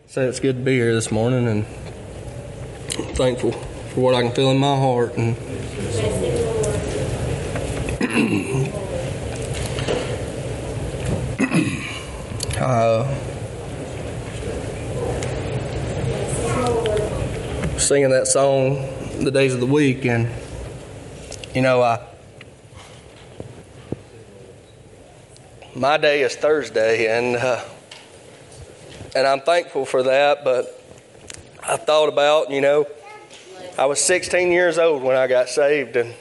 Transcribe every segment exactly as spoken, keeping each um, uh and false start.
Say it's good to be here this morning, and I'm thankful for what I can feel in my heart. And uh, singing that song, the days of the week, and you know, I my day is Thursday, and uh, and I'm thankful for that. But I thought about, you know, I was sixteen years old when I got saved, and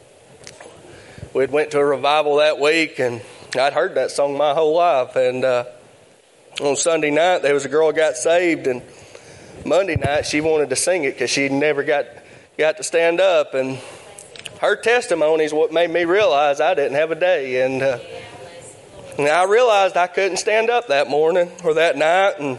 we'd went to a revival that week, and I'd heard that song my whole life. And uh, on Sunday night, there was a girl got saved, and Monday night she wanted to sing it because she'd never got got to stand up. And her testimony is what made me realize I didn't have a day. And uh, And I realized I couldn't stand up that morning or that night. And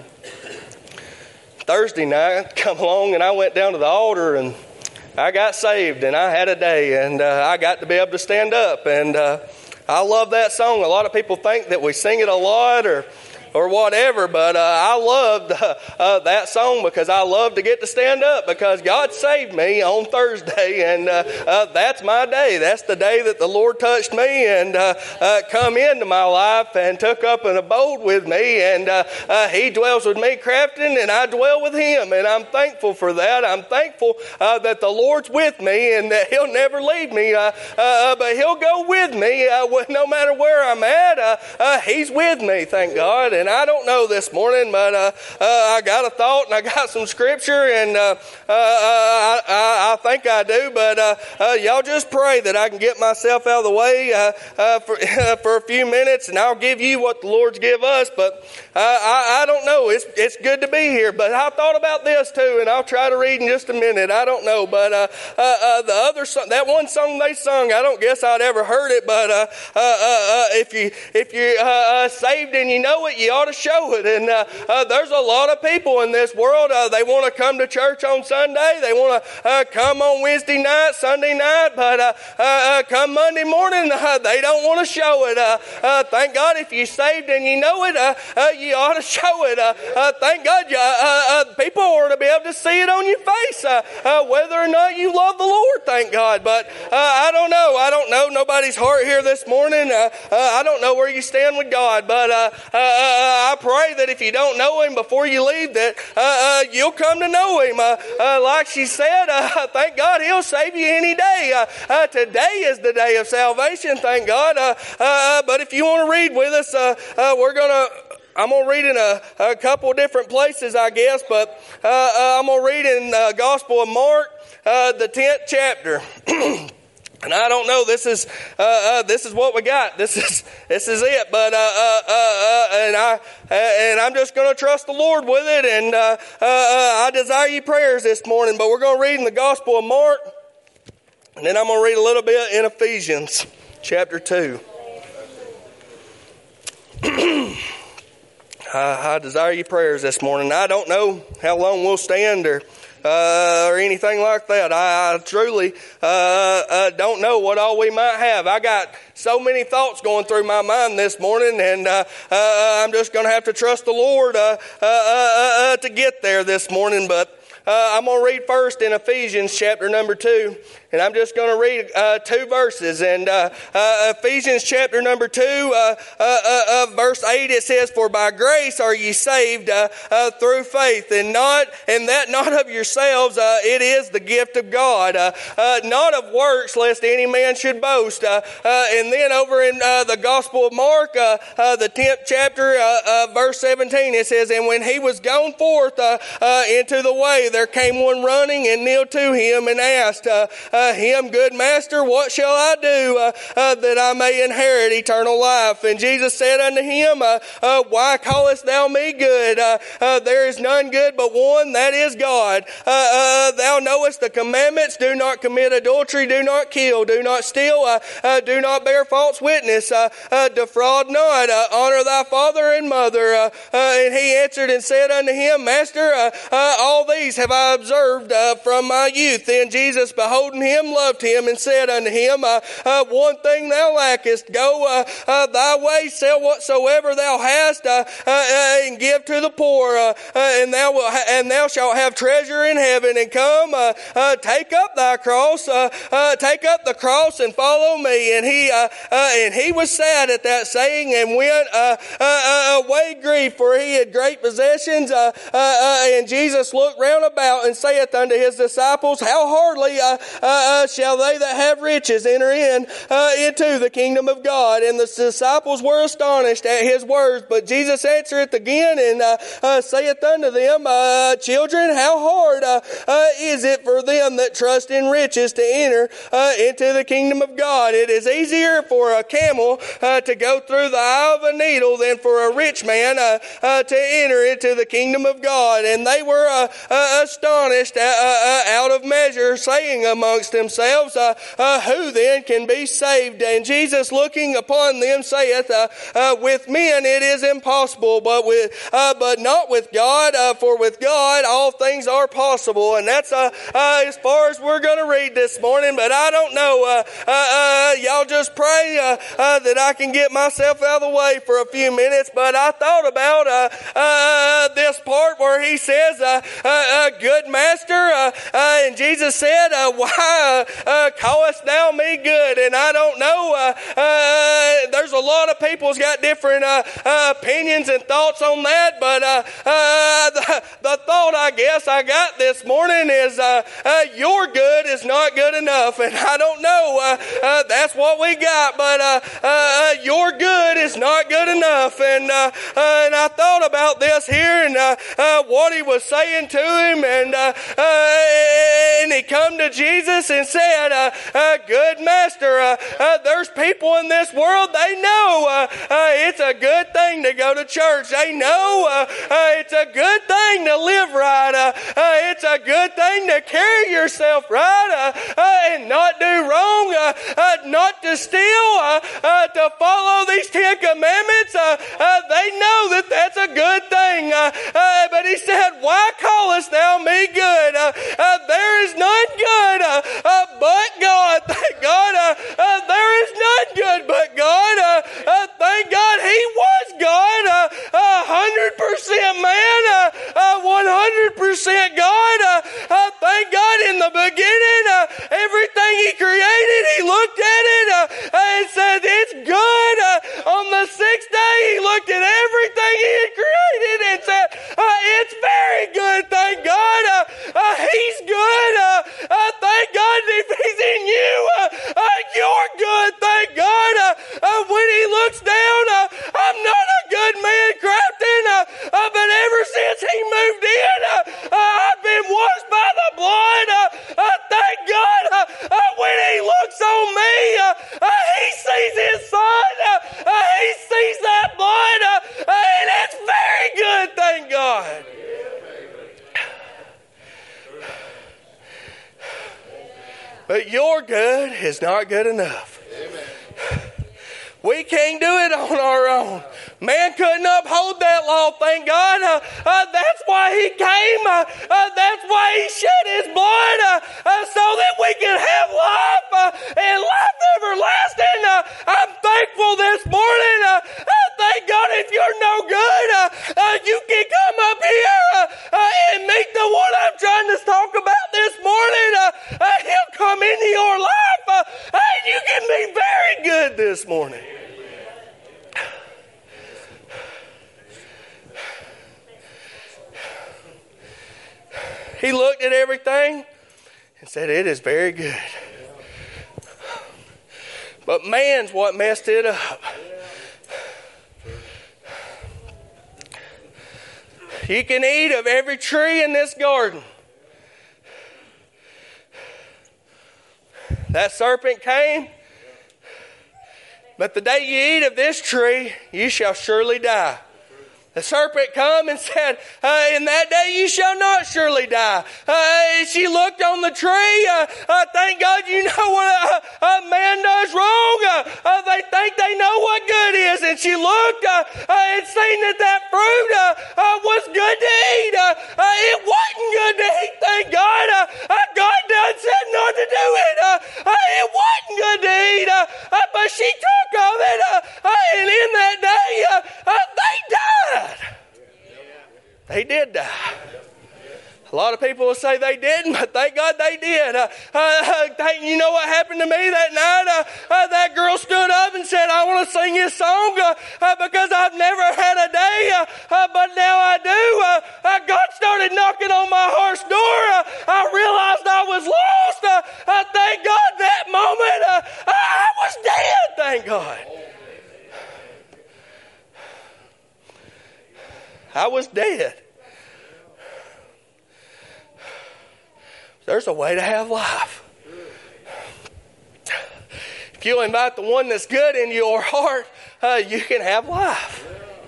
Thursday night, come along, and I went down to the altar, and I got saved, and I had a day, and uh, I got to be able to stand up. And uh, I love that song. A lot of people think that we sing it a lot or or whatever, but uh, I loved uh, uh, that song because I love to get to stand up because God saved me on Thursday, and uh, uh, that's my day. That's the day that the Lord touched me and uh, uh, come into my life and took up an abode with me, and uh, uh, He dwells with me, Crafton, and I dwell with Him, and I'm thankful for that. I'm thankful uh, that the Lord's with me and that He'll never leave me, uh, uh, but He'll go with me uh, no matter where I'm at. Uh, uh, he's with me, thank God. And And I don't know this morning, but uh, uh, I got a thought and I got some scripture, and uh, uh, I, I, I think I do. But uh, uh, y'all just pray that I can get myself out of the way uh, uh, for uh, for a few minutes, and I'll give you what the Lord's give us. But uh, I, I don't know. It's it's good to be here. But I thought about this too, and I'll try to read in just a minute. I don't know, but uh, uh, uh, the other song, that one song they sung, I don't guess I'd ever heard it. But uh, uh, uh, if you if you're uh, uh, saved and you know it, you ought to show it. And uh, uh, there's a lot of people in this world, uh, they want to come to church on Sunday, they want to uh, come on Wednesday night, Sunday night, but uh, uh, uh, come Monday morning, uh, they don't want to show it. Uh, uh, thank God if you're saved and you know it, uh, uh, you ought to show it. Uh, uh, thank God you, uh, uh, people ought to be able to see it on your face, uh, uh, whether or not you love the Lord, thank God. But uh, I don't know, I don't know nobody's heart here this morning. Uh, uh, I don't know where you stand with God, but uh, uh, uh, I pray that if you don't know Him before you leave, that uh, uh, you'll come to know Him. Uh, uh, like she said, uh, thank God He'll save you any day. Uh, uh, today is the day of salvation, thank God. Uh, uh, but if you want to read with us, uh, uh, we're going to I'm going to read in a, a couple different places, I guess, but uh, uh, I'm going to read in the Gospel of Mark, uh, the tenth chapter. And I don't know. This is uh, uh, this is what we got. This is this is it. But uh, uh, uh, uh, and I uh, and I'm just going to trust the Lord with it. And uh, uh, uh, I desire your prayers this morning. But we're going to read in the Gospel of Mark, and then I'm going to read a little bit in Ephesians chapter two. I, I desire your prayers this morning. I don't know how long we'll stand or. Uh, or anything like that. I, I truly uh, uh, don't know what all we might have. I got so many thoughts going through my mind this morning, and uh, uh, I'm just going to have to trust the Lord uh, uh, uh, uh, to get there this morning. But uh, I'm going to read first in Ephesians chapter number two. And I'm just going to read uh, two verses. And uh, uh, Ephesians chapter number two, uh, uh, uh, uh, verse eight, it says, "For by grace are ye saved uh, uh, through faith, and not and that not of yourselves. Uh, it is the gift of God, uh, uh, not of works, lest any man should boast." Uh, uh, and then over in uh, the Gospel of Mark, uh, uh, the tenth chapter, uh, uh, verse seventeen, it says, "And when he was gone forth uh, uh, into the way, there came one running and kneeled to him and asked, uh, uh, him, Good Master, what shall I do uh, uh, that I may inherit eternal life? And Jesus said unto him, uh, uh, Why callest thou me good? Uh, uh, there is none good but one, that is God. Uh, uh, thou knowest the commandments: do not commit adultery, do not kill, do not steal, uh, uh, do not bear false witness, uh, uh, defraud not, uh, honor thy father and mother. Uh, uh, and he answered and said unto him, Master, uh, uh, all these have I observed uh, from my youth. Then Jesus, beholding him, loved him, and said unto him, uh, uh, One thing thou lackest, go uh, uh, thy way, sell whatsoever thou hast, uh, uh, uh, and give to the poor, uh, uh, and thou will ha- and thou shalt have treasure in heaven. And come, uh, uh, take up thy cross, uh, uh, take up the cross, and follow me. And he uh, uh, and he was sad at that saying, and went uh, uh, uh, away grieved, for he had great possessions. Uh, uh, uh, and Jesus looked round about, and saith unto his disciples, How hardly uh, uh, uh, shall they that have riches enter in uh, into the kingdom of God? And the disciples were astonished at his words. But Jesus answereth again, and uh, uh, saith unto them, uh, Children, how hard uh, uh, is it for them that trust in riches to enter uh, into the kingdom of God? It is easier for a camel uh, to go through the eye of a needle than for a rich man uh, uh, to enter into the kingdom of God. And they were uh, uh, astonished uh, uh, out of measure, saying amongst themselves, uh, uh, Who then can be saved? And Jesus, looking upon them, saith, uh, uh, With men it is impossible, but with uh, but not with God. Uh, for with God all things are possible. And that's uh, uh, as far as we're going to read this morning. But I don't know. Uh, uh, uh, y'all just pray uh, uh, that I can get myself out of the way for a few minutes. But I thought about uh, uh, this part where he says, uh, uh, uh, Good master. Uh, uh, and Jesus said, uh, Why uh, uh, callest thou me good? And I don't know. Uh, uh, there's a lot of people's got different uh, uh, opinions and thoughts on that. But uh, uh, the, the thought I guess I got this morning is uh, uh, your good is not good enough. And I don't know. Uh, uh, that's what we got. But uh, uh, your good is not good enough. And, uh, uh, and I thought about this here and uh, uh, what he was saying to him. And, uh, uh, and he come to Jesus and said, uh, uh, Good master, uh, uh, there's people in this world, they know uh, uh, it's a good thing to go to church. They know uh, uh, it's a good thing to live right. Uh, uh, it's a good thing to carry yourself right uh, uh, and not do wrong, uh, uh, not to steal, uh, uh, to follow these Ten Commandments. Uh, uh, they know that that's a good thing. Uh, uh, but he said, Why callest thou me good? Uh, uh, there is none good uh, uh, but God. Thank God. Uh, uh, there is none good but God. Uh, uh, thank God he was God. Uh, one hundred percent man. Uh, uh, one hundred percent God. Uh, uh, thank God in the beginning, uh, everything he created, he looked at it uh, and said, It's good. Uh, on the sixth day, he looked at everything he had created and said, uh, It's very good. Thank God. Uh, uh, he's good. Uh, uh, thank God if he's in you, uh, uh, you're good. Thank God. Uh, uh, when he looks down, uh, I'm not a good man, Crafton, uh, uh, but ever since he moved in, uh, uh, I've been washed by the blood. Uh, uh, thank God. Uh, uh, when he looks on me, uh, uh, he sees his son. Uh, uh, he sees that blood, uh, uh, and it's very good. Thank God. But your good is not good enough. Amen. We can't do it on our own. Man couldn't uphold that law, thank God. Uh, uh, that's why he came. Uh, uh, that's why he shed his blood, uh, uh, so that we can have life uh, and life everlasting. Uh, I'm thankful this morning. Uh, uh, thank God if you're no good, uh, uh, you can come up here uh, uh, and meet the one I'm trying to talk about this morning. Uh, uh, he'll come into your life uh, and you can be very good this morning. He looked at everything and said, It is very good. But man's what messed it up. You can eat of every tree in this garden. That serpent came, but the day you eat of this tree, you shall surely die. The serpent come and said, uh, in that day you shall not surely die. Uh, she looked on the tree. Uh, uh, thank God you know what a, a man does wrong. Uh, uh, they think they know what good is. And she looked uh, uh, and seen that that fruit uh, uh, was good to eat. Uh, uh, it wasn't good to eat. A lot of people will say they didn't, but thank God they did. Uh, uh, thank, you know what happened to me that night? Uh, uh, that girl stood up and said, I want to sing this song uh, uh, because I've never had a day, uh, uh, but now I do. Uh, uh, God started knocking on my heart's door. Uh, I realized I was lost. Uh, uh, thank God that moment uh, I was dead, thank God. I was dead. There's a way to have life. If you'll invite the one that's good into your heart, uh, you can have life.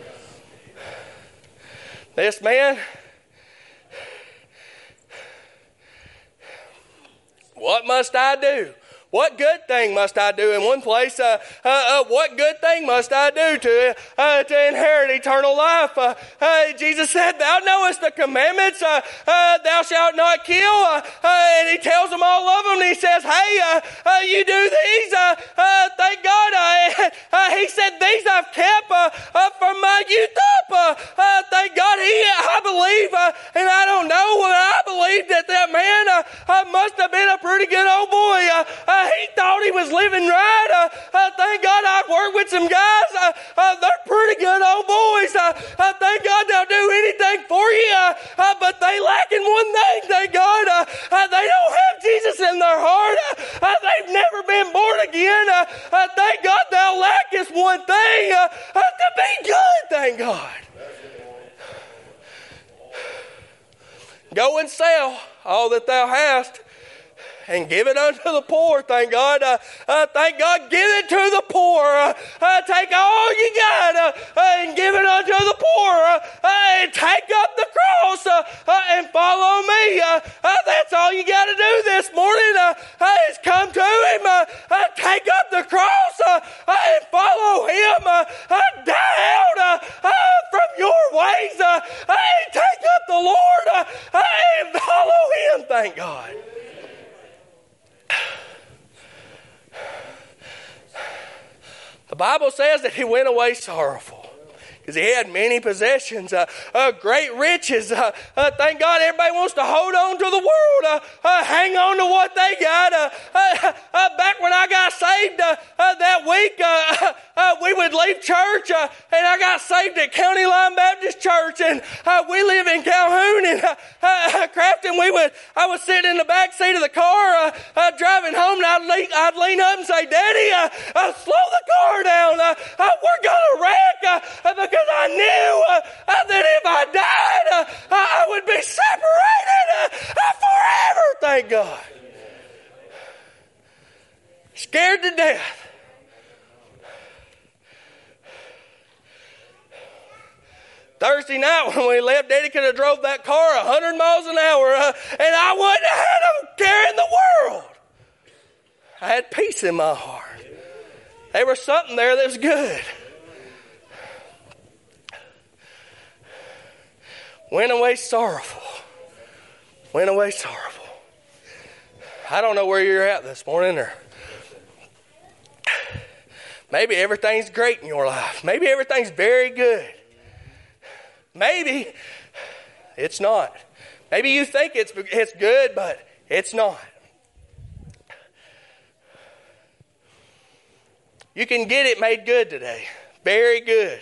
This man, what must I do? What good thing must I do? In one place, uh, uh, uh, what good thing must I do to uh, to inherit eternal life? Uh, uh, Jesus said, thou knowest the commandments, uh, uh, thou shalt not kill. Uh, uh, and he tells them all of them, and he says, hey, uh, uh, you do these. Uh, uh, thank God. Uh, uh, he said, these I've kept uh, uh, from my youth up. Uh, uh, thank God. He, I believe, uh, and I don't know, but I believe that that man uh, uh, must have been a pretty good old boy. Uh, uh, he thought he was living right. Uh, uh, thank God I've worked with some guys. Uh, uh, they're pretty good old boys. Uh, uh, thank God they'll do anything for you. Uh, uh, but they lack in one thing, thank God. Uh, uh, they don't have Jesus in their heart. Uh, uh, they've never been born again. Uh, uh, thank God they'll lack this one thing uh, uh, to be good, thank God. Go and sell all that thou hast and give it unto the poor, thank God. Uh, uh, thank God, give it to the poor. Uh, uh, take all you got uh, uh, and give it unto the poor. Uh, uh, and take up the cross uh, uh, and follow me. Uh, uh, that's all you got to do this morning uh, uh, is come to Him. Uh, uh, take up the cross uh, uh, and follow Him. Uh, uh, die out uh, uh, from your ways uh, uh, and take up the Lord uh, uh, and follow Him, thank God. The Bible says that he went away sorrowful because he had many possessions, uh, uh, great riches. Uh, uh, thank God everybody wants to hold on to the world, uh, uh, hang on to what they got. Uh, uh, uh, back when I got saved uh, uh, that week, uh, uh, we would leave church uh, and I got saved at County Line Baptist Church, and uh, we live in Calhoun and uh, uh, Crafton. We would, I would sit in the back seat of the car uh, uh, driving home, and I'd lean, I'd lean up and say, Daddy, uh, uh, slow the car down. Uh, uh, we're going to wreck uh, because I knew uh, uh, that if I died, uh, I would be separated uh, uh, forever, thank God. Scared to death. Thursday night when we left, Daddy could have drove that car a hundred miles an hour, uh, and I wouldn't have had a care in the world. I had peace in my heart. There was something there that was good. Went away sorrowful. Went away sorrowful. I don't know where you're at this morning, or maybe everything's great in your life. Maybe everything's very good. Maybe it's not. Maybe you think it's it's good, but it's not. You can get it made good today. Very good.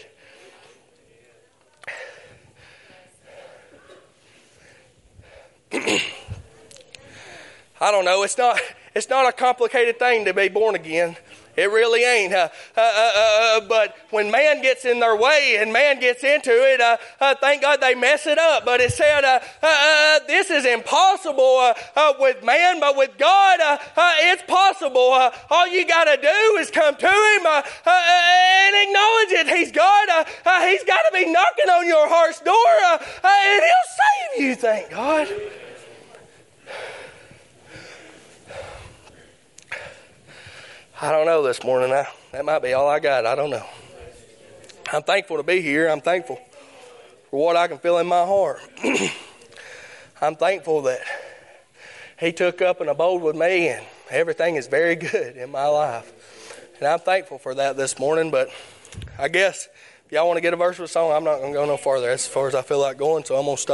I don't know. It's not. It's not a complicated thing to be born again. It really ain't. Uh, uh, uh, uh, but when man gets in their way and man gets into it, uh, uh, thank God they mess it up. But it said, uh, uh, uh, this is impossible uh, uh, with man, but with God, uh, uh, it's possible. Uh, all you got to do is come to Him uh, uh, and acknowledge it. He's God. Uh, uh, he's got to be knocking on your heart's door, uh, uh, and He'll save you, thank God. I don't know this morning. I, that might be all I got. I don't know. I'm thankful to be here. I'm thankful for what I can feel in my heart. I'm thankful that He took up and abode with me, and everything is very good in my life. And I'm thankful for that this morning. But I guess if y'all want to get a verse of a song, I'm not going to go no farther. That's as far as I feel like going, so I'm going to stop.